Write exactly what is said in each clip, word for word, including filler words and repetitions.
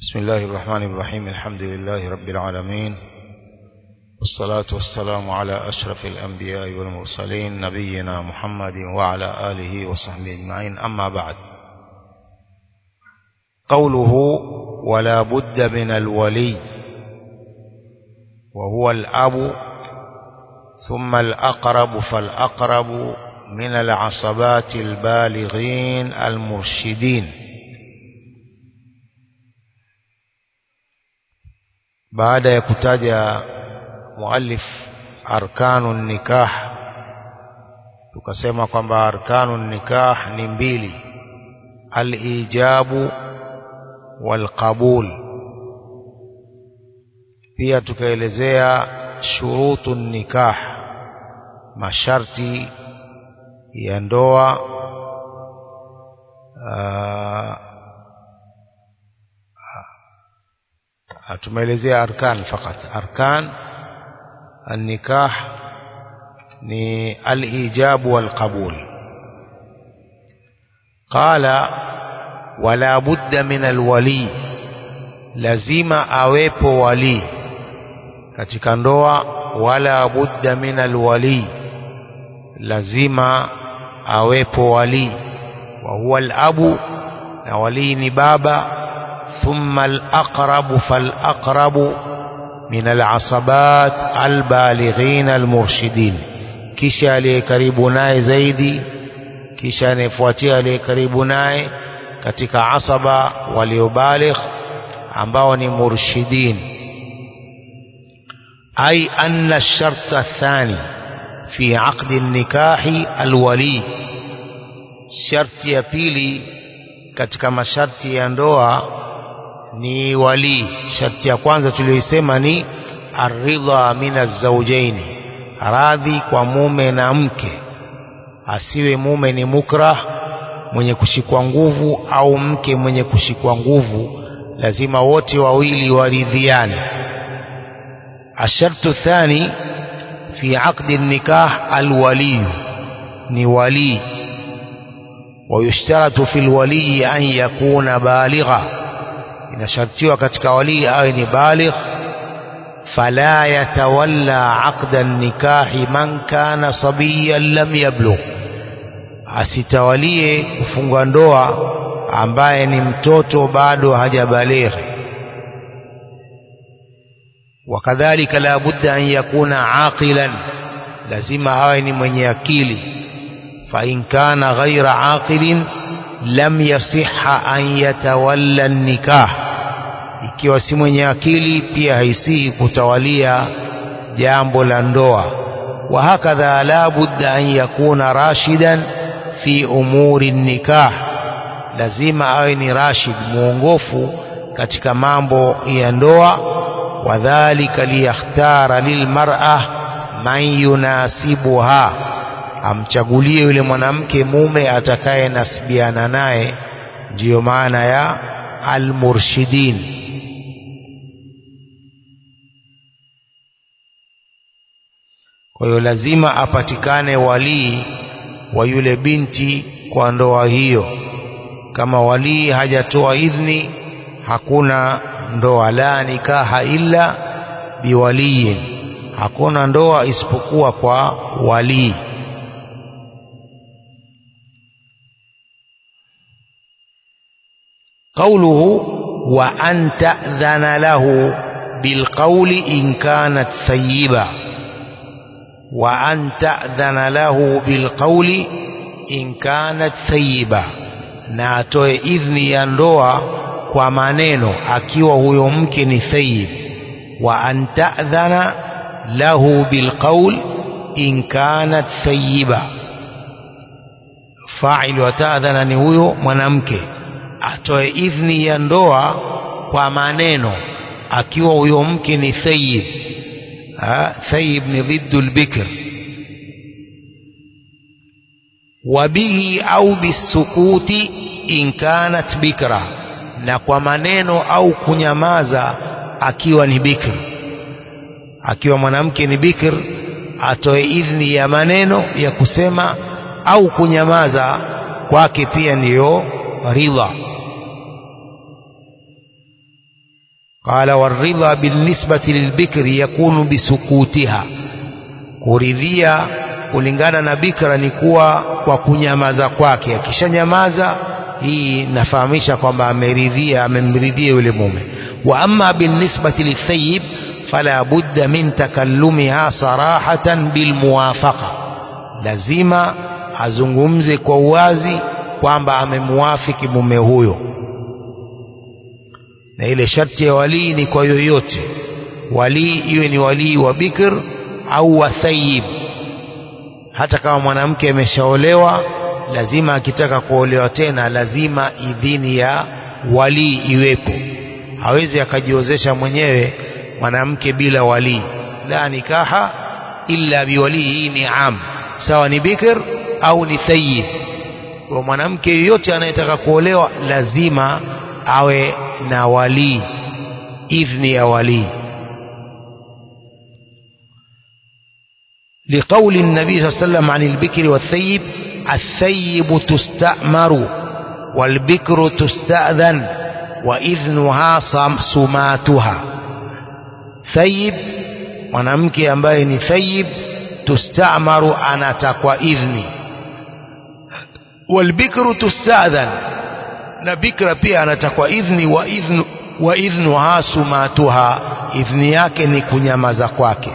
بسم الله الرحمن الرحيم. الحمد لله رب العالمين، والصلاة والسلام على أشرف الأنبياء والمرسلين نبينا محمد وعلى آله وصحبه أجمعين. أما بعد، قوله ولا بد من الولي وهو الأب ثم الأقرب فالأقرب من العصبات البالغين المرشدين. baada ya kutaja muallif arkanun nikah, tukasema kwamba arkanun nikah ni mbili, al-ijabu wal-qabul. Pia tukaelezea shurutun nikah, masharti ya ndoa. tumeelezea arkan fakat. Arkan an-nikah ni al-ijab wal-qabul. Qala wala budda min al-wali, lazima awepo wali katika ndoa. Wala budda min al-wali, lazima awepo wali. Wa huwa al-abu, na wali ni baba. ثم الأقرب فالأقرب من العصبات البالغين المرشدين, kisha aliye karibu naye zaidi, kisha anayefuatia aliye karibu naye katika asaba waliobaligh ambao ni murshidin. Ay anna ash-shart ath-thani fi aqd an-nikahi al-wali, sharti ya pili katika masharti ya ndoa ni wali. Sharti ya kwanza tuliyoisema ni aridha min az-zawjaini, radhi kwa mume na mke. Asiwe mume ni mukrah, mwenye kushikwa nguvu, au mke mwenye kushikwa nguvu. Lazima wote wawili waridhiane. Ashartu thani fi aqdi an-nikah al-wali, ni wali. Wayushtaratu fi al-wali an yakuna baligha, inashartiwa katika wali awe ni baligh. Fala yatawalla aqda an-nikahi man kana sabiyan lam yablugh, asitawalie kufunga ndoa ambaye ni mtoto bado hajabalighi. Wakadhalika la budda an yakuna aqilan, lazima awe ni mwenye akili. Fa in kana ghaira aqilin lam yasihha an yatawalla an-nikah, ikiwa si mwenye akili pia haisihi kutawalia jambo la ndoa. Wa hakadha la budda an yakuna rashidan fi umuri an-nikah, lazima awe ni rashid, muongofu katika mambo ya ndoa. Wadhālika liyakhtara lilmar'a man yunasibuha, amchagulie yule mwanamke mume atakaye nasibiana naye. Ndiyo maana ya al-murshidin. Kwa hiyo lazima apatikane wali wa yule binti kwa ndoa hiyo. Kama wali hajatoa idhni, hakuna ndoa. La nikaha illa biwaliyin, hakuna ndoa isipokuwa kwa wali. قوله وأن تأذن له بالقول إن كانت ثيبة. وأن تأذن له بالقول إن كانت ثيبة, na atoe idhni ya ndoa kwa maneno akiwa huyo mke ni thayyib. Wa an ta'dhana lahu bilqawl in kanat thayyiba, fa'il wa ta'dhana ni huyo mwanamke, atoe idhni ya ndoa kwa maneno akiwa huyo mke ni thayyib. Thayyib ni dhiddu al-bikr. Wa bihi au bisukuti in kanat bikra, na kwa maneno au kunyamaza akiwa ni bikr. Akiwa mwanamke ni bikr, atoe idhni ya maneno ya kusema au kunyamaza kwake pia ndiyo ridha. قال والرضا بالنسبة للبكر يكون بسكوتها kuridhia kulingana na bikra ni kuwa kwa kunyamaza kwake. Akishanyamaza hii nafahamisha kwamba ameridhia, amemridhia yule mume. Wa amma binisbati lithayyib fala budda min takallumiha sarahatan bilmuwafaqa, lazima azungumze kwa uwazi kwamba amemuafiki mume huyo. Na ile sharti ya wali ni kwa yoyote, wali iwe ni wali wa bikr au wa thayyib. Hata kama mwanamke ameshaolewa, lazima akitaka kuolewa tena lazima idhini ya wali iwepo. Hawezi akajiozesha mwenyewe mwanamke bila wali. La nikaha illa biwali, hii ni am, sawa ni bikr au ni thayyib. Kwa mwanamke yoyote anayetaka kuolewa lazima awe na wali, idhni ya wali. لقول النبي صلى الله عليه وسلم عن البكر والثيب: الثيب تستأمر والبكر تستأذن وإذنها سماتها. ثيب mwanamke ambaye ni thayib, tustamaru, anatakwa idhni. Walbikru tustadhan, na bikra pia anatakwa idhni. Wa idhnu wa idhnuha sumatuha, idhni yake ni kunyamaza kwake.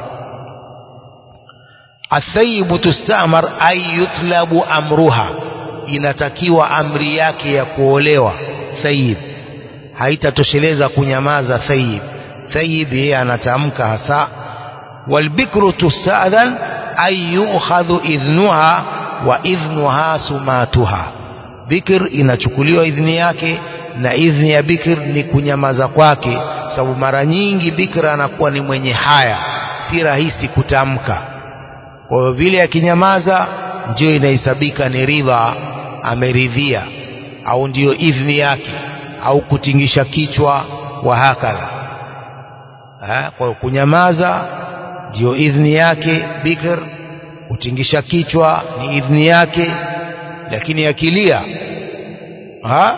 Athayibu tustamar ay yutlabu amruha, inatakiwa amri yake ya kuolewa. Thayib haitatosheleza kunyamaza. Thayib thayib yeye anatamka hasa. Walbikru tustadhan ay yu'khadhu idhnuha wa idhnuha sumatuha, bikr inachukuliwa idhni yake na idhni ya bikr ni kunyamaza kwake, sababu mara nyingi bikr anakuwa ni mwenye haya, si rahisi kutamka. Kwa vile akinyamaza ndio inahesabika ni ridha, ameridhia, au ndio idhni yake, au kutingisha kichwa wa hakala. Ha, kwa kunyamaza ndio idhni yake bikr, kutingisha kichwa ni idhni yake. Lakini akilia, ha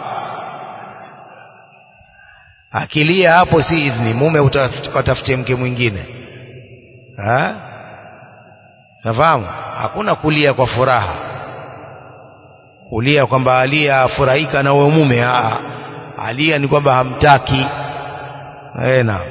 akilia hapo si idhni, mume utatafutie mke mwingine. Ha, nafahamu hakuna kulia kwa furaha, kulia kwamba alia furahika na wewe mume. Haa, alia ni kwamba hamtaki. Eh, na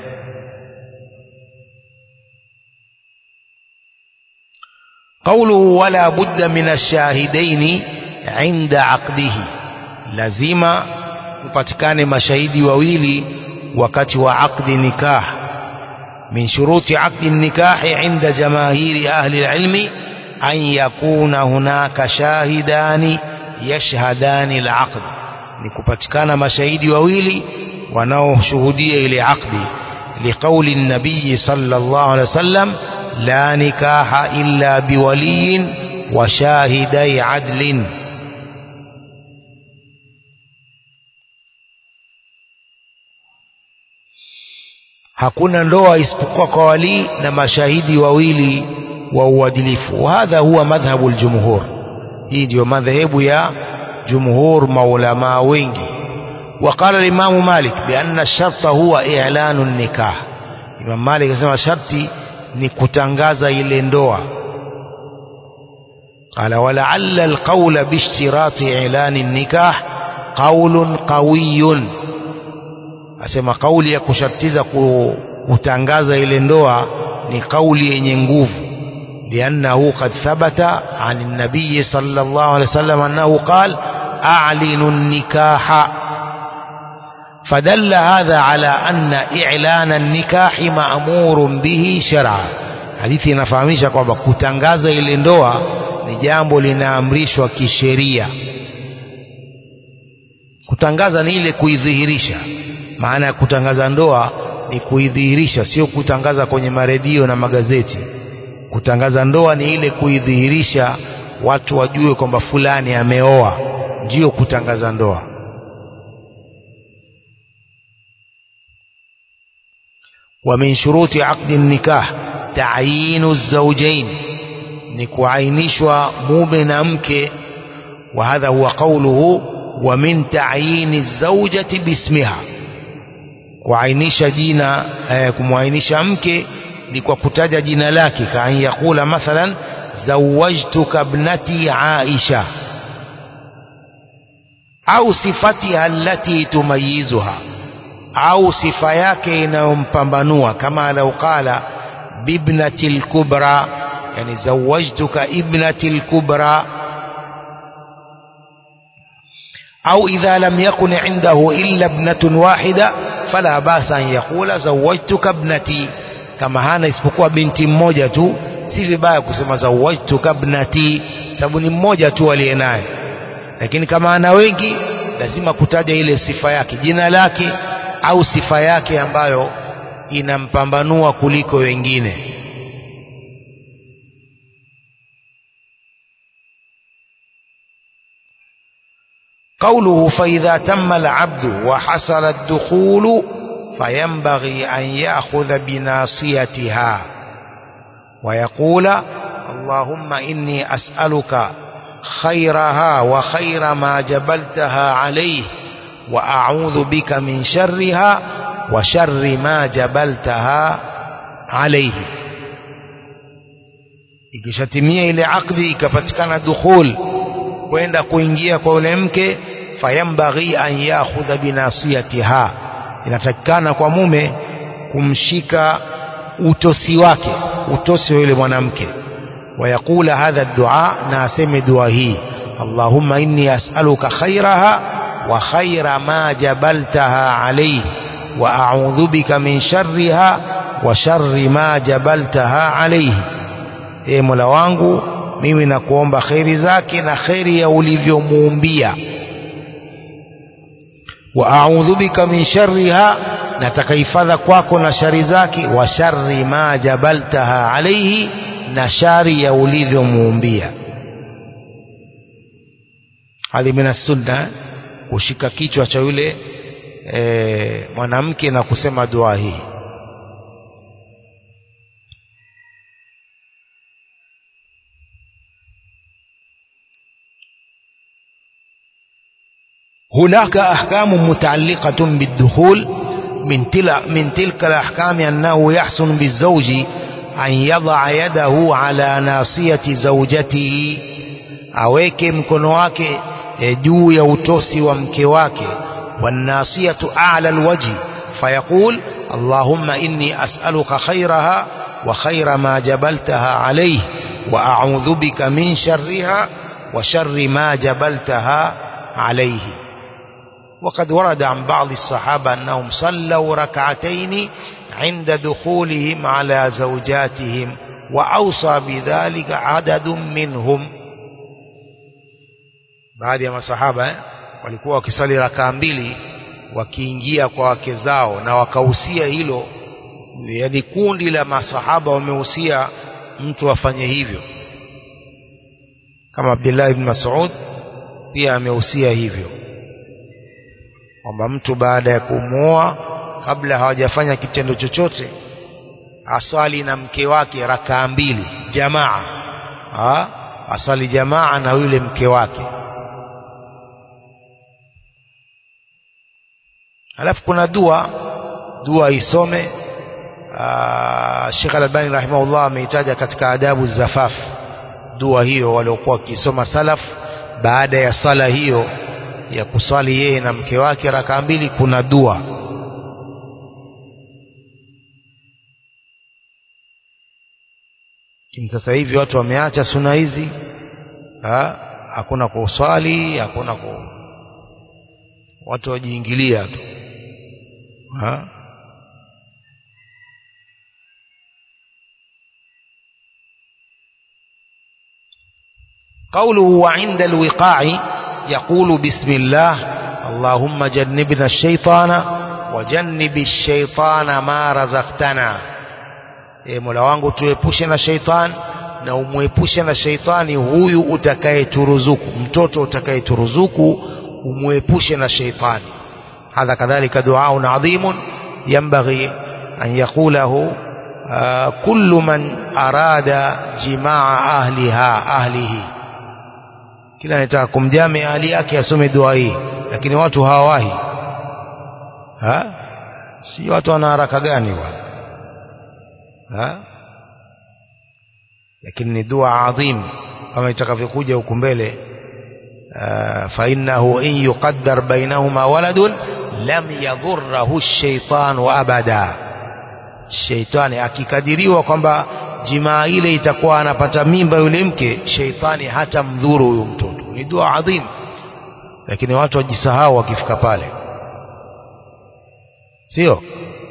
قوله ولا بد من الشاهدين عند عقده, lazima upatikane mashahidi wawili wakati wa aqdi nikah. من شروط عقد النكاح عند جماهير أهل العلم أن يكون هناك شاهدان يشهدان العقد, نكبتكان مشاهد وويلي ونوشهدية لعقد. لقول النبي صلى الله عليه وسلم: لا نكاح إلا بولي وشاهدي عدل. hakuna ndoa isipokuwa kwa wali na mashahidi wawili wa uadilifu. Hadha huwa madhhabu aljumhur, hii ndio madhehebu ya jumhur maulama wengi. Waqala al-Imam Malik bi anna ash-sharta huwa i'lanu an-nikah. Imam Malik anasema sharti ni kutangaza ile ndoa. Qala wa la'alla al-qawla bi ishtirati i'lani an-nikah qawlun qawiyyun, asema kauli ya kushartiza kutangaza ile ndoa ni kauli yenye nguvu. Liannahu qad thabata an an-nabiy sallallahu alayhi wasallam annahu qala: a'linu an-nikaha. Fadalla hadha ala anna i'lana an-nikahi ma'murun bihi shar'an. Hadithi inafahamisha kwamba kutangaza ile ndoa ni jambo linaamrishwa kisheria. Kutangaza ni ile kuidhihirisha. Maana ya kutangaza ndoa ni kuidhihirisha, sio kutangaza kwenye maredio na magazeti. Kutangaza ndoa ni ile kuidhihirisha, watu wajue kwamba fulani ameoa, ndio kutangaza ndoa. Wa min shuruti aqdi an-nikah ta'yinu az-zawjayn, ni kuainishwa mume na mke. Wa hadha huwa qawluhu: wa min ta'yini az-zawjati bismiha, kuainisha jina eh, kumwainisha mke ni kwa kutaja jina lake, ka an yakula mathalan zawajtuka ibnati Aisha, au sifatiha allati tumayizuha, au sifa yake inayompambanua, kama lau qala bibnati al-kubra, yani zawajtuka ibnati al-kubra. au idha lam yakun indahu illa ibnatun wahida fala basa an yaqula zawajtuka ibnati, kama hana isipokuwa binti mmoja tu si vibaya kusema zawajtuka ibnati, sababu ni mmoja tu aliye naye. Lakini kama ana wengi lazima kutaja ile sifa yake, jina lake au sifa yake ambayo inampambanua kuliko wengine. قوله فإذا تم العبد وحصل الدخول فينبغي أن يأخذ بناصيتها ويقول اللهم إني أسألك خيرها وخير ما جبلتها عليه وأعوذ بك من شرها وشر ما جبلتها عليه. ikishatimia ile akdi ikapatikana dukhul kwenda kuingia kwa yule mke, fayambaghi an ya'khudha binasiyatiha, inatakikana kwa mume kumshika utosi wake, utosi wa yule mwanamke. Wayakula hadha dua, na aseme dua hii, Allahumma inni as'aluka khairaha wa khaira ma jabaltaha alayhi wa a'udhu bika min sharriha wa sharri ma jabaltaha alayhi. E Mola wangu, mimi nakuomba khairi zake na khairi ya ulivyomuumbia. Wa a'udhu bika min sharriha, nataka hifadha kwako na shari zake. Wa sharri ma jabaltaha alayhi, na shari ya ulivyomuumbia. Hadi mina sunna kushika kichwa cha yule e, mwanamke na kusema dua hii. هناك أحكام متعلقة بالدخول، من, تل من تلك الأحكام أنه يحسن بالزوج أن يضع يده على ناصية زوجته، aweke mkono wake juu ya utosi wa mke wake. والناصية أعلى الوجه، فيقول اللهم إني أسألك خيرها وخير ما جبلتها عليه وأعوذ بك من شرها وشر ما جبلتها عليه. وقد ورد عن بعض الصحابة أنهم صلوا ركعتين عند دخولهم على زوجاتهم وأوصى بذلك عدد منهم. baadhi ya masahaba walikuwa wakisali rakaa mbili wakiingia kwa wake zao, na wakahusia hilo, yani kundi la masahaba wamehusia mtu afanye hivyo, kama Abdullah ibn Mas'ud pia amehusia hivyo, kwamba mtu baada ya kumuoa, kabla hawajafanya kitendo chochote, aswali na mke wake rakaa mbili jamaa, ha? aswali jamaa na yule mke wake. Alafu kuna dua, dua isome. Sheikh Al-Albani rahimahullah ameitaja katika adabu zafaf, dua hiyo waliokuwa wakisoma salaf baada ya sala hiyo ya kuswali yeye na mke wake rakaa mbili, kuna dua. Sasa hivi watu wameacha sunna hizi, ha? hakuna kuswali, hakuna ku... watu wajiingilia tu, ha? قوله وعند الوقاع يقول بسم الله اللهم جنبنا الشيطان وجنب الشيطان ما رزقتنا. e Mola wangu tuepushe na sheitan na umuepushe na sheitani huyu utakayeturuzuku, mtoto utakayeturuzuku umuepushe na sheitani. hadha kadhalika duaun adhimun yanbaghi an yaqulahu kullu man arada jimaa ahliha ahlihi, kila anataka kumjame ahli yake asome dua hii, lakini watu hawawahi, ha si watu wana haraka gani bwana ha lakini ni dua adhim kama itakavyokuja huko mbele fa innahu in yuqaddar bainahuma waladun lam yadhurruhu ash-shaytan abada. Shaitani akikadiriwa kwamba jimaa ile itakuwa anapata mimba yule mke, shaitani hata mdhuru huyo mtoto. Ni dua adhim, lakini watu wajisahau wakifika pale, sio?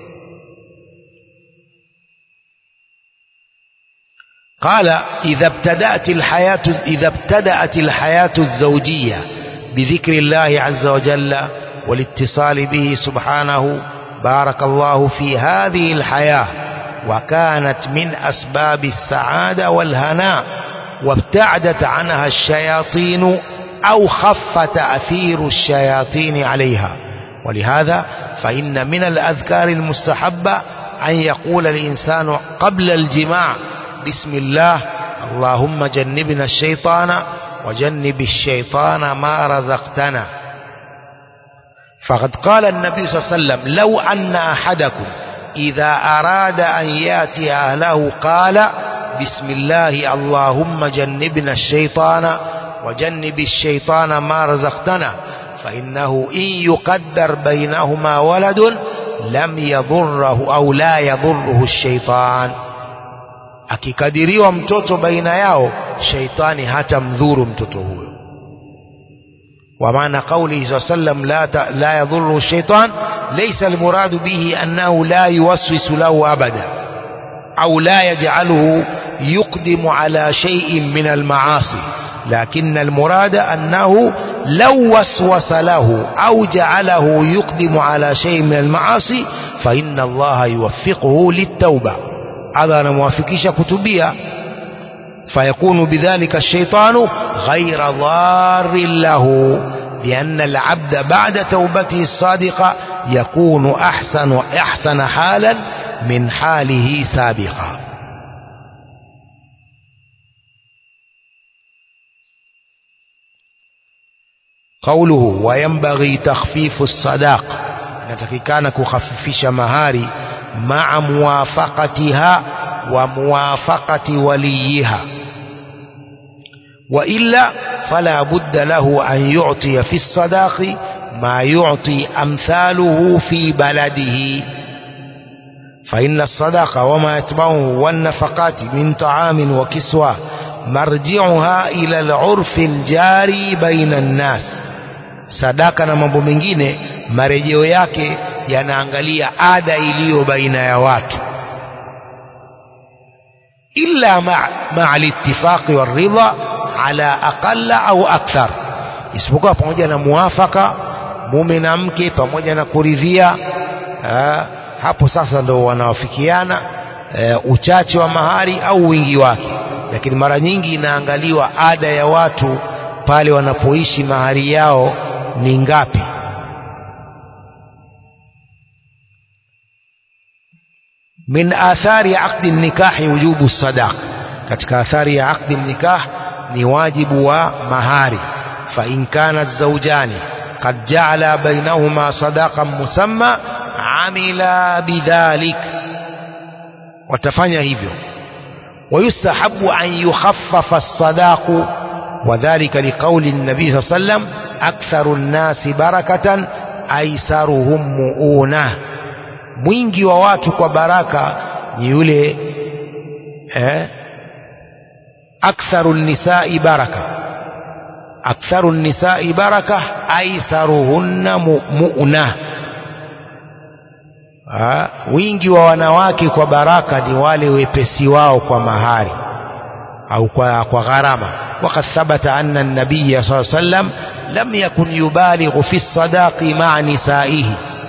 قال إذا ابتدأت الحياة إذا ابتدأت الحياة الزوجية بذكر الله عز وجل والاتصال به سبحانه بارك الله في هذه الحياة وكانت من أسباب السعادة والهناء وابتعدت عنها الشياطين أو خف تأثير الشياطين عليها. ولهذا فإن من الأذكار المستحبة أن يقول الإنسان قبل الجماع بسم الله اللهم جنبنا الشيطان وجنب الشيطان ما رزقتنا. فقد قال النبي صلى الله عليه وسلم لو أن أحدكم إذا أراد أن يأتي أهله قال بسم الله اللهم جنبنا الشيطان وجنب الشيطان ما رزقتنا فإنه إن يقدر بينهما ولد لم يضره أو لا يضره الشيطان. akikadiriwa mtoto baina yao shaitani hata mdhuru mtoto huyo. ومعنى قوله صلى الله عليه وسلم لا لا يضره الشيطان ليس المراد به أنه لا يوسوس له أبدا أو لا يجعله يقدم على شيء من المعاصي، لكن المراد أنه لو وسوس له أو جعله يقدم على شيء من المعاصي فإن الله يوفقه للتوبة. هذا أنا موافقيش كتبية، فيكون بذلك الشيطان غير ضار له، لأن العبد بعد توبته الصادقة يكون أحسن أحسن حالا من حاله سابقا. قوله وينبغي تخفيف الصداق، نتكيكان كخففش مهاري مع موافقتها وموافقة وليها، وإلا فلا بد له أن يعطي في الصداق ما يعطي أمثاله في بلده، فإن الصداق وما يتبعه والنفقات من طعام وكسوة مرجعها إلى العرف الجاري بين الناس. Sadaka na mambo mengine marejeo yake yanaangalia ada iliyo baina ya watu, illa ma'a al-ittifaq wal-ridha ala aqalla au akthar, isipokuwa pamoja na muafaka mume na mke pamoja na kuridhia. Aa, hapo sasa ndo wanawafikiana e, uchache wa mahari au wingi wake, lakini mara nyingi inaangaliwa ada ya watu pale wanapoishi mahari yao ni ngapi. min athari aqdi nikahi wujubu sadaq, katika athari ya aqdi nikah ni wajibu wa mahari. fa in kana zawjani qad ja'ala bainahuma sadaqan musamma amila bidhalik, watafanya hivyo. wayustahabu an yukhaffafa as-sadaqu وذلك لقول النبي صلى الله عليه وسلم أكثر الناس بركة أيسرهم مؤونة، mwingi wa watu kwa baraka ni yule eh, aktharu nisai baraka, aktharu nisai baraka aisaruhunna mu'na. Ah, wingi wa wanawake kwa baraka ni wale wepesi wao kwa mahari au kwa, kwa gharama. وقد ثبت أن النبي صلى الله عليه وسلم لم يكن يبالغ في الصداق مع نسائه،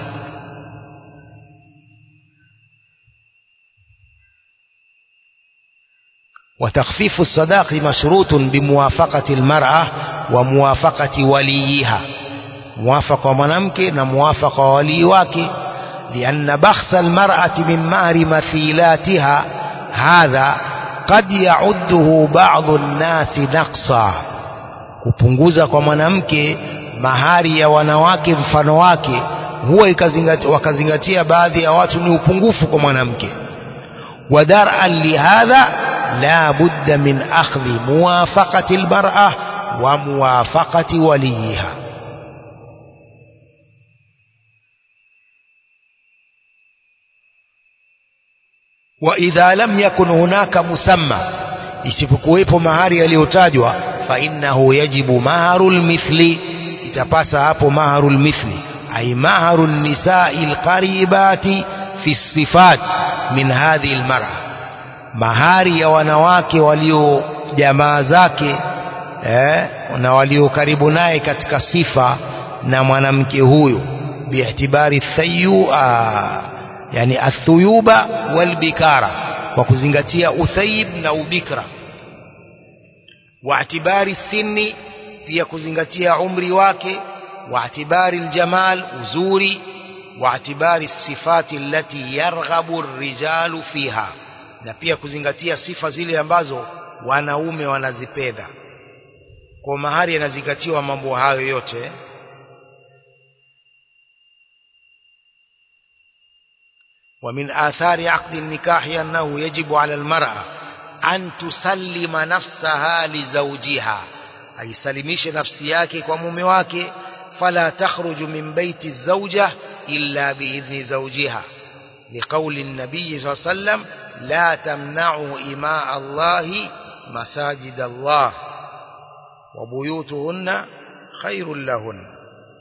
وتخفيف الصداق مشروط بموافقة المرأة وموافقة وليها، موافقة منامك وموافقة وليواك، لأن بخس المرأة من مهر مثيلاتها هذا قد يعده بعض الناس نقصا، kupunguza kwa mwanamke mahari ya wanawake mfano wake huwa ikazingatia wakazingatia baadhi ya watu ni upungufu kwa mwanamke. Wadar'an lihadha la budda min akhdhi muwafaqati almar'a wa muwafaqati waliha. Wa idha lam yakun hunaka musamma, isipokuwepo mahari yaliyotajwa, fa innahu yajibu maharul mithli, itapasa hapo maharul mithli, ay maharun nisa'i alqaribati fi sifat min hadhihi almar'a, mahari ya wanawake walio jamaa zake eh, na walio karibu naye katika sifa na mwanamke huyo, biihtibari thayua, yani athuyuba walbikara, kwa kuzingatia uthayib na ubikra, waatibari sinni, pia kuzingatia umri wake, waatibari aljamal, uzuri, waatibari sifati allati yarghabu arrijalu fiha, na pia kuzingatia sifa zile ambazo wanaume wanazipenda. Kwa mahari yanazingatiwa mambo hayo yote. ومن آثار عقد النكاح أنه يجب على المرأة أن تسلم نفسها لزوجها، أي سلميش نفسياك وممواك، فلا تخرج من بيت الزوجة إلا بإذن زوجها، لقول النبي صلى الله عليه وسلم لا تمنعوا إماء الله مساجد الله وبيوتهن خير لهن.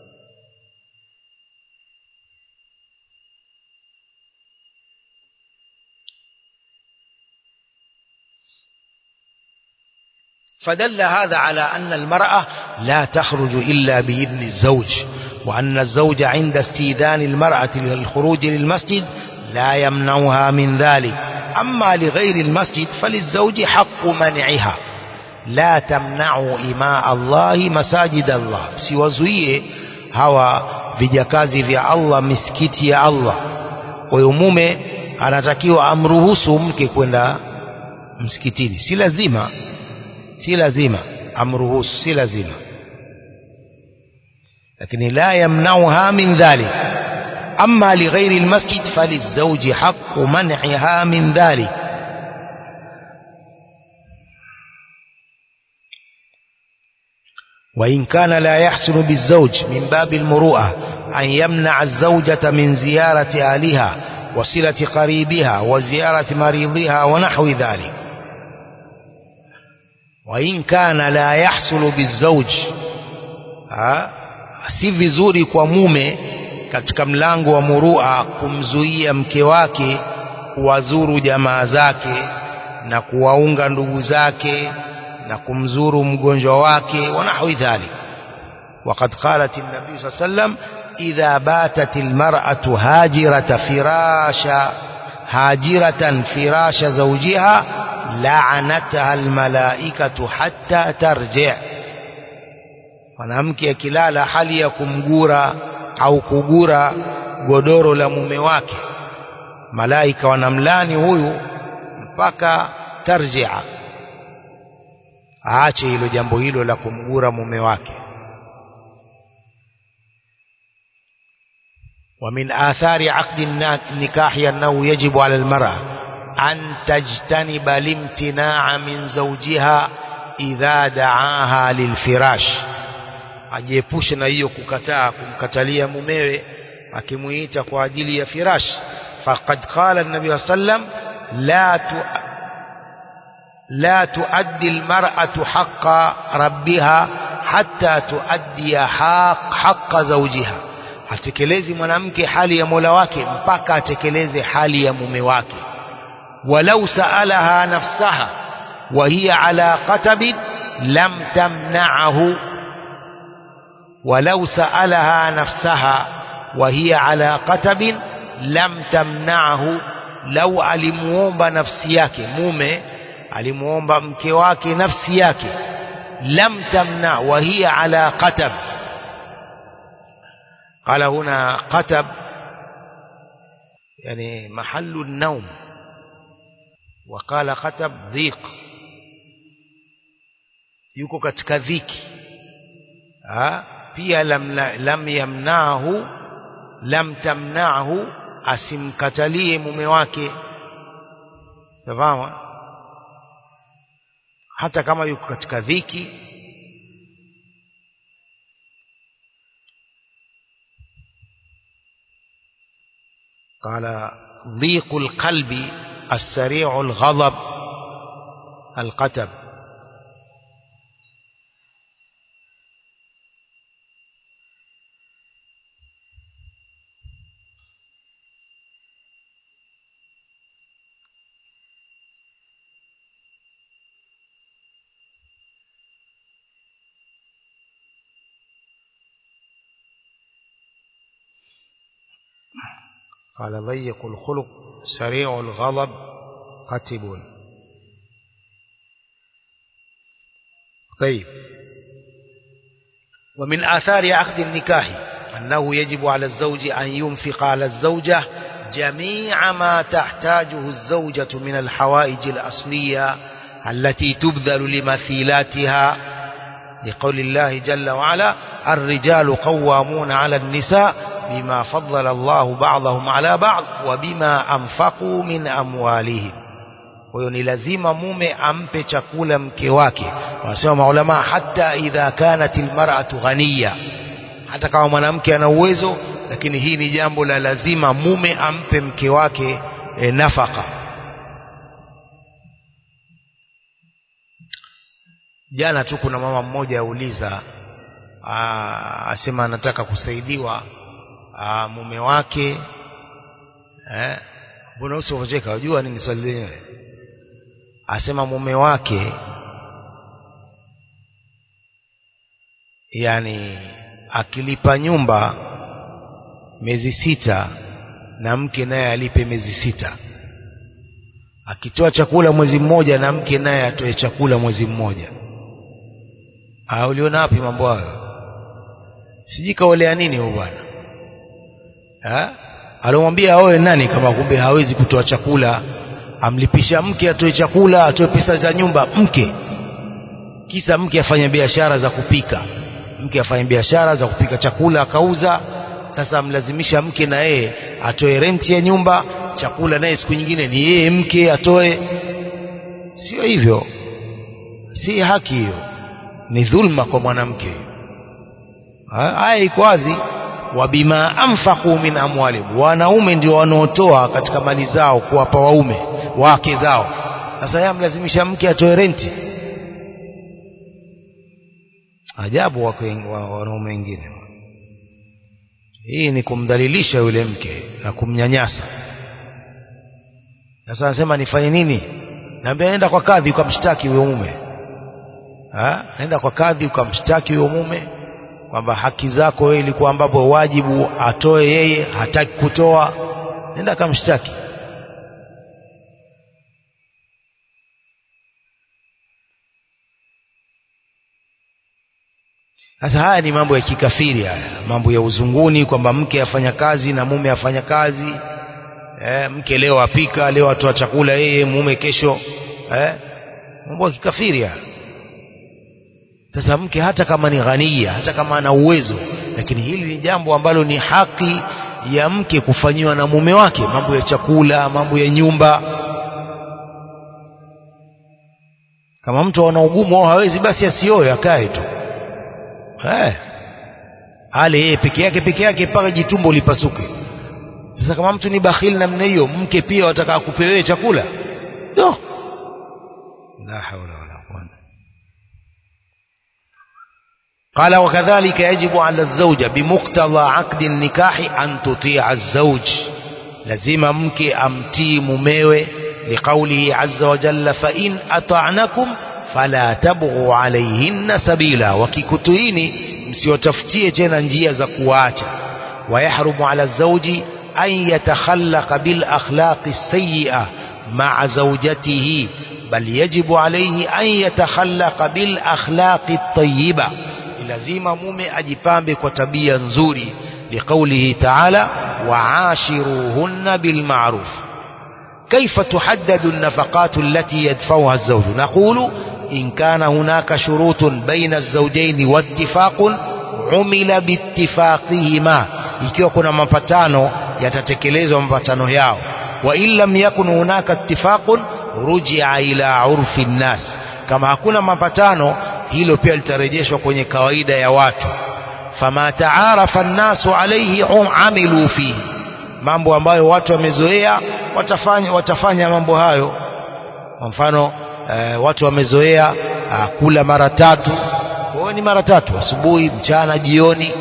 فدل هذا على أن المرأة لا تخرج إلا بإذن الزوج، وأن الزوج عند استئذان المرأة للخروج للمسجد لا يمنعها من ذلك. أما لغير المسجد فللزوج حق منعها. لا تمنعوا إماء الله مساجد الله، siwazuie hawa vijakazi vya Allah misikiti ya Allah. Kwa hiyo mume anatakiwa amruhusu mke kwenda msikitini, si lazima si lazima amruhusu, si lazima, lakini la yamnauha min dhalik. amma li ghairi almasjid falizawji haqqu man'iha min dhalik. وإن كان لا يحسن بالزوج من باب المروءة أن يمنع الزوجة من زيارة أهلها وصلة قريبها وزيارة مريضها ونحو ذلك. وإن كان لا يحصل بالزوج، si vizuri kwa mume katika mlango wa murua kumzuia mke wake kuwazuru jamaa zake na kuwaunga ndugu zake na kumzuru mgonjwa wake ونحو ذلك. وقد قالت النبي صلى الله عليه وسلم إذا باتت المرأة هاجرة فراش هاجرة فراش زوجها لعنتها الملائكة حتى ترجع. mwanamke akilala hali ya kumgura au kugura godoro la mume wake, malaika wanamlani huyu mpaka tarjia, aache hilo jambo hilo la kumgura mume wake. ومن آثار عقد النكاح أنه يجب على المرأة أن تجتنب الامتناع من زوجها إذا دعاها للفراش، ajiepushe na hiyo kukataa kumkatalia mumewe akimuita kwa ajili ya firash. faqad qala an-nabiy sallam la tu la tuaddi al-mar'atu haqqa rabbiha hatta tuaddi haqq haqqa zawjiha, atekelezi mwanamke hali ya Mola wake mpaka atekeleze hali ya mume wake. walau saalaha nafsaha wa hiya ala qatabin lam tamna'ahu, walau saalaha nafsaha wa hiya ala qatabin lam tamna'ahu, lau alimuomba nafsi yake, mume alimuomba mke wake nafsi yake, lam tamna wa hiya ala qatab. قال هنا قتب يعني محل النوم، وقال قتب ضيق، yuko katika dhiki. pia lam, lam yamnahu lam tamna'hu, asimkatalie mume wake. Fahamu? Hata kama yuko katika dhiki. قال ضيق القلب السريع الغضب القتب. قال ضيق الخلق سريع الغضب قتب. طيب. ومن آثار عقد النكاح أنه يجب على الزوج أن ينفق على الزوجة جميع ما تحتاجه الزوجة من الحوائج الأصلية التي تبذل لمثيلاتها، لقول الله جل وعلا: الرجال قوامون على النساء بما فضل الله بعضهم على بعض وبما أنفقوا من أموالهم. Kwa ni lazima mume ampe chakula mke wake. Wanasema maulama, hata idha kanat almar'atu ghaniya, hata kama mwanamke ana uwezo, lakini hii ni jambo la lazima mume ampe mke wake e, nafaka. Jana tu kuna mama mmoja auliza, asema anataka kusaidiwa Aa, mume wake eh mbona usivojeka, unajua nini swali lenyewe? Asema mume wake yani akilipa nyumba miezi sita na mke naye alipe miezi sita, akitoa chakula mwezi mmoja na mke naye atoe chakula mwezi mmoja. Ah, uliona wapi mambo hayo? Siji kaolea nini huyo bwana? Ha? Alomwambia aoe nani kama kumbe hawezi kutoa chakula, amlipisha mke atoe chakula, atoe pesa za nyumba mke. Kisa mke afanya biashara za kupika. Mke afanya biashara za kupika chakula akauza, sasa amlazimisha mke na yeye atoe renti ya nyumba, chakula naye siku nyingine ni yeye mke atoe. Sio hivyo. Si haki hiyo. Ni dhulma kwa mwanamke. Haya iko wazi. Wabima anfaqu min amwalihim, wanaume ndio wanaotoa katika mali zao kuwapa waume wake zao. Sasa yeye amlazimisha mke atoe renti. Ajabu wanaume wengine. Hii ni kumdhalilisha yule mke na kumnyanyasa. Sasa anasema nifanye nini? Naambia nenda kwa kadhi ukamshtaki huyo mume. Ah, nenda kwa kadhi ukamshtaki huyo mume kwamba haki zako wewe ilikuwa ambapo wajibu atoe yeye, hataki kutoa. Nenda kamshtaki. Sasa haya ni mambo ya kikafiri haya, mambo ya uzunguni kwamba mke afanya kazi na mume afanya kazi. Eh, mke leo apika, leo atoa chakula yeye, mume kesho. Eh, mambo ya kikafiri haya. Sasa mke hata kama ni ghania, hata kama ana uwezo, lakini hili ni jambo ambalo ni haki ya mke kufanyiwa na mume wake, mambo ya chakula, mambo ya nyumba. Kama mtu ana ugumu au hawezi, basi asioe, akae tu. Eh. Ale yeye peke yake peke yake mpaka jitumbo lipasuke. Sasa kama mtu ni bakhili namna hiyo, mke pia wataka kupewe chakula? Yo. La hawla wala quwwata. قال وكذلك يجب على الزوجة بمقتضى عقد النكاح أن تطيع الزوج. لازم mke amtii mumewe لقوله عز وجل فإن أطعنكم فلا تبغوا عليهن سبيلا. wakikutuini msiwatafutie tena njia za kuacha. ويحرم على الزوج أن يتخلق بالأخلاق السيئة مع زوجته بل يجب عليه أن يتخلق بالأخلاق الطيبة. lazima mume ajipambe kwa tabia nzuri liqaulihi ta'ala wa'ashiruhunna bil ma'ruf. كيف تحدد النفقات التي يدفعها الزوج؟ نقول إن كان هناك شروط بين الزوجين واتفاق عمل باتفاقهما ikiwa kuna mapatano yatatekelezwa mapatano yao. Wa illam yakun hunaka ittifaqun rujia ila urfi nnas, kama hakuna mapatano hilo pia litarejeshwa kwenye kawaida ya watu. Fama taarafa an-nasu alayhi amilu fihi, mambo ambayo watu wamezoea watafanya watafanya mambo hayo. Kwa mfano e, watu wamezoea kula mara tatu, kwa ni mara tatu, asubuhi, mchana, jioni,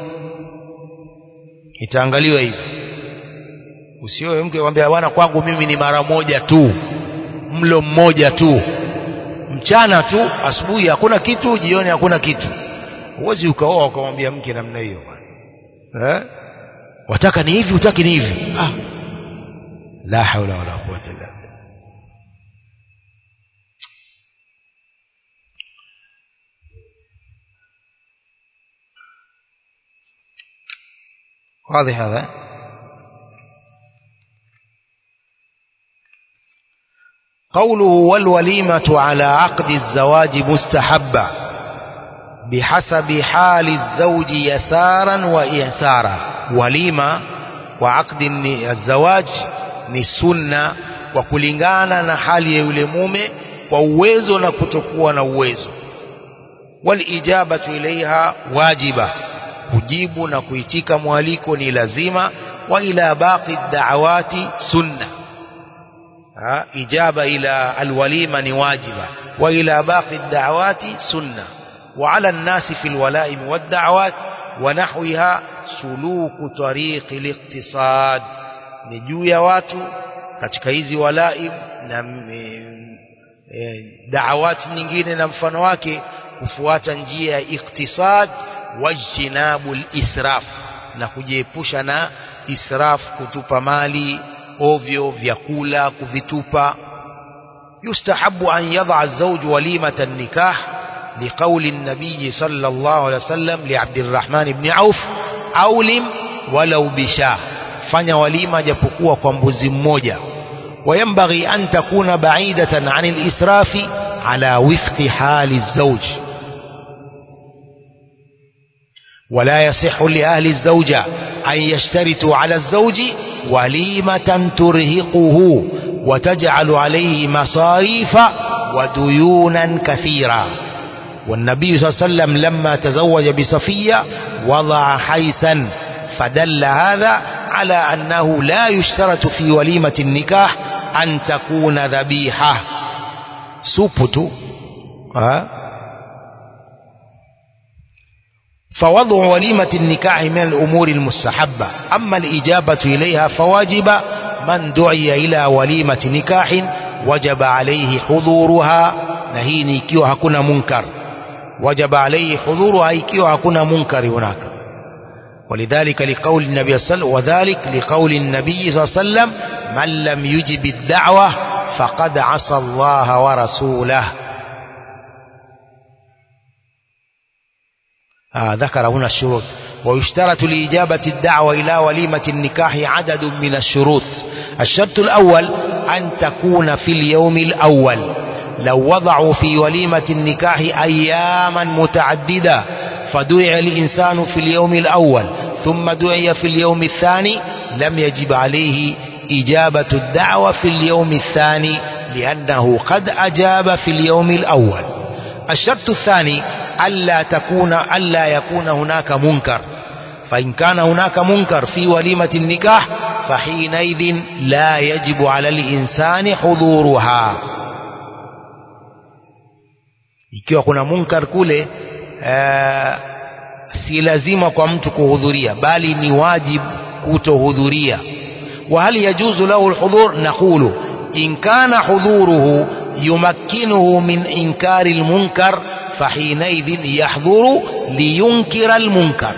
itaangaliwa hivi. Usioe mke mwambie bwana kwangu mimi ni mara moja tu, mlo mmoja tu, mchana tu, asubuhi hakuna kitu, jioni hakuna kitu. Huwezi ukaoa ukamwambia mke namna hiyo bwana. Eh? Wataka ni hivi, utaki ni hivi. Ah. La haula wala quwwata illa billah. واضح هذا؟ قوله والوليمة على عقد الزواج مستحبة بحسب حال الزوج يسارا وإيسارا. وليمة وعقد الزواج ni sunna kwa kulingana na hali ya yule mume, kwa uwezo na kutokuwa na uwezo. Wal ijabatu ilaiha wajiba, kujibu na kuitika mwaliko ni lazima. Wa ila baqi da'awati sunna, ha ijaba ila alwalima ni wajiba, wa ila baqi da'awati sunna. Wa ala an-nasi fi alwalaim wad-da'awat wa nahwiha suluku tariqi al-iqtisad, ni juu ya watu katika hizi walaim na e, da'awati nyingine na mfano wake kufuata njia ya iktisad, wajtinabul israf, na kujiepusha na israf, kutupa mali ovyo, vyakula kuvitupa. Yustahabu an yadha az-zawj walimata an-nikah liqawli an-nabiy sallallahu alayhi wasallam li Abdurrahman ibn Auf, awlim walau bisha, fanya walima japokuwa kwa mbuzi mmoja. Wayambaghi an takuna ba'idatan 'anil israfi ala wifqi hali az-zawj. ولا يصح لأهل الزوجة أن يشترطوا على الزوج وليمة ترهقه وتجعل عليه مصاريف وديونا كثيرة. والنبي صلى الله عليه وسلم لما تزوج بصفية وضع حيثا، فدل هذا على أنه لا يشترط في وليمة النكاح أن تكون ذبيحة. سبت ها فوضع وليمة النكاح من الأمور المستحبة. أما الإجابة إليها فواجب. من دعي إلى وليمة نكاح وجب عليه حضورها، نهيني كيو هكونا منكر، وجب عليه حضورها كيو هكونا منكر هناك. ولذلك لقول النبي صلى الله عليه وسلم وذلك لقول النبي صلى الله عليه وسلم من لم يجب الدعوة فقد عصى الله ورسوله. آه ذكر هنا الشروط. ويشترط لإجابة الدعوة إلى وليمة النكاح عدد من الشروط. الشرط الأول أن تكون في اليوم الأول. لو وضعوا في وليمة النكاح أياما متعددة فدعي الإنسان في اليوم الأول ثم دعي في اليوم الثاني لم يجب عليه إجابة الدعوة في اليوم الثاني لأنه قد أجاب في اليوم الأول. الشرط الثاني ألا تكون ألا يكون هناك منكر، فإن كان هناك منكر في وليمة النكاح فحينئذ لا يجب على الإنسان حضورها. ikiwa kuna munkar kule aa, si lazima kwa mtu kuhudhuria, bali ni wajib kutohudhuria. wa hal yajuzu lahu alhudhur? naqulu in kana hudhuruhu yumakkinuhu min inkari almunkar فحينئذ يحضر لينكر المنكر.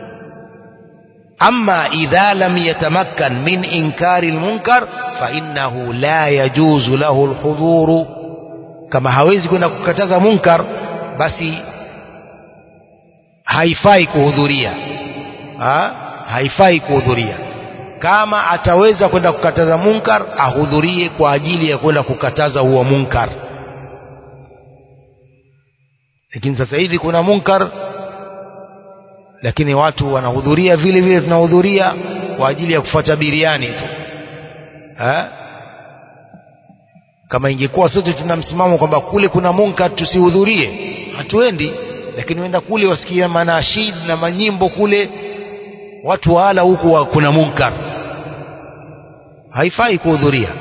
أما إذا لم يتمكن من إنكار المنكر فإنه لا يجوز له الحضور. كما hawezi kwenda kukataza munkar, basi haifai kuhudhuria. ha haifai kuhudhuria. Kama ataweza kwenda kukataza munkar, ahudhurie kwa ajili ya kwenda kukataza huo munkar. Lakini sasa hivi kuna munkar lakini watu wanahudhuria vile vile tunahudhuria kwa ajili ya kufuata biriani tu. Ha? Kama ingekuwa sote tuna msimamo kwamba kule kuna munkar tusihudhurie, hatuendi, lakini wenda kule wasikia manashid na manyimbo kule, watu wala huku kuna munkar, haifai kuhudhuria.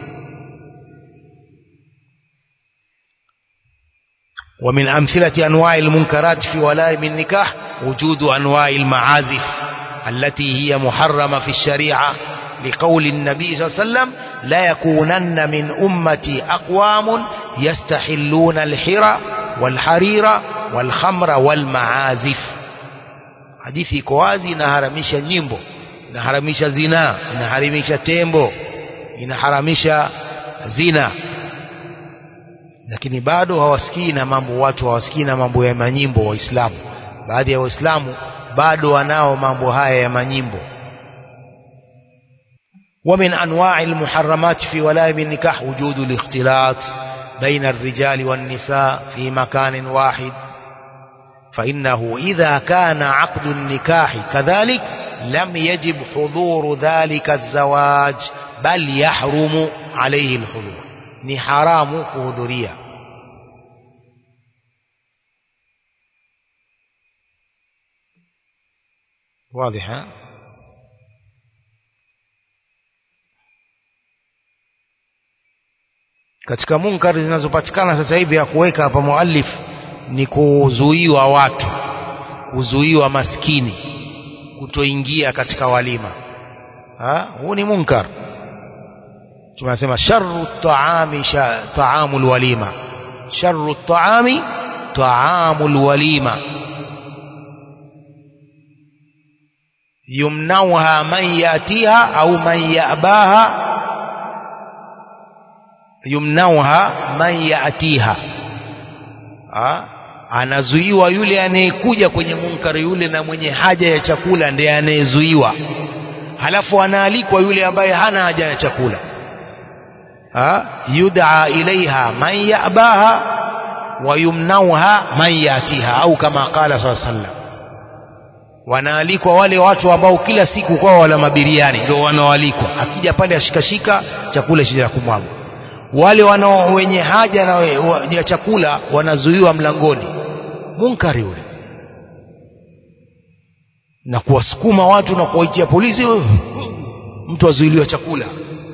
ومن أمثلة أنواع المنكرات في ولائم النكاح وجود أنواع المعازف التي هي محرمة في الشريعة، لقول النبي صلى الله عليه وسلم: لا يكونن من أمتي أقوام يستحلون الحرى والحرير والخمر والمعازف. hadithi iko wazi, inaharamisha nyimbo, inaharamisha zina, inaharamisha tembo, inaharamisha zina, lakini bado hawasikii na mambo, watu hawasikii na mambo ya manyimbo. Waislamu, baadhi ya Waislamu bado wanao mambo haya ya manyimbo. ومن أنواع المحرمات في ولائم النكاح وجود الاختلاط بين الرجال والنساء في مكان واحد، فإنه إذا كان عقد النكاح كذلك لم يجب حضور ذلك الزواج بل يحرم عليه الحضور، ni haramu kuhudhuria. wazi ha? Katika munkari zinazopatikana sasa hivi ya kuweka hapa muallif ni kuzuiwa watu, kuzuiwa maskini kutoingia katika walima. Ha? Huu ni munkar. tunasema sharru taami taamul walima, sharru taami taamul walima, yumnauha man yatiha au man yabaha, yumnauha man yatiha. Anazuiwa yule anayekuja kwenye munkari yule, na mwenye haja ya chakula ndiye anayezuiwa, halafu anaalikwa yule ambaye hana haja ya chakula. Ha? Yud'a ilaiha man yabaha wa yumnauha man yatiha, au kama qala sallallahu alaihi wasallam, wanaalikwa wale watu ambao kila siku kwao wala mabiriani, ndio wanaoalikwa. Akija pale ashikashika chakula shida kumwaga. Wale wanao wenye haja na ya chakula wanazuiwa mlangoni, munkari ule, na kuwasukuma watu na kuwaitia polisi, mtu azuiliwa chakula,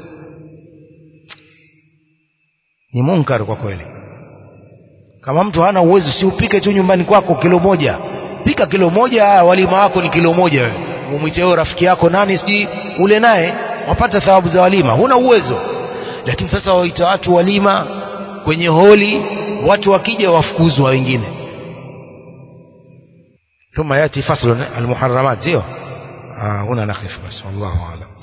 ni munkar kwa kweli. Kama mtu hana uwezo, si upike tu nyumbani kwako kilo moja, pika kilo moja, walima wako ni kilo moja, wewe umwite wewe rafiki yako nani siji ule naye, wapata thawabu za walima. Huna uwezo, lakini sasa waita watu walima kwenye holi, watu wakija wafukuzwa wengine. ثم يأتي فصل المحرمات. زيو آه هنا نخف بس، والله أعلم.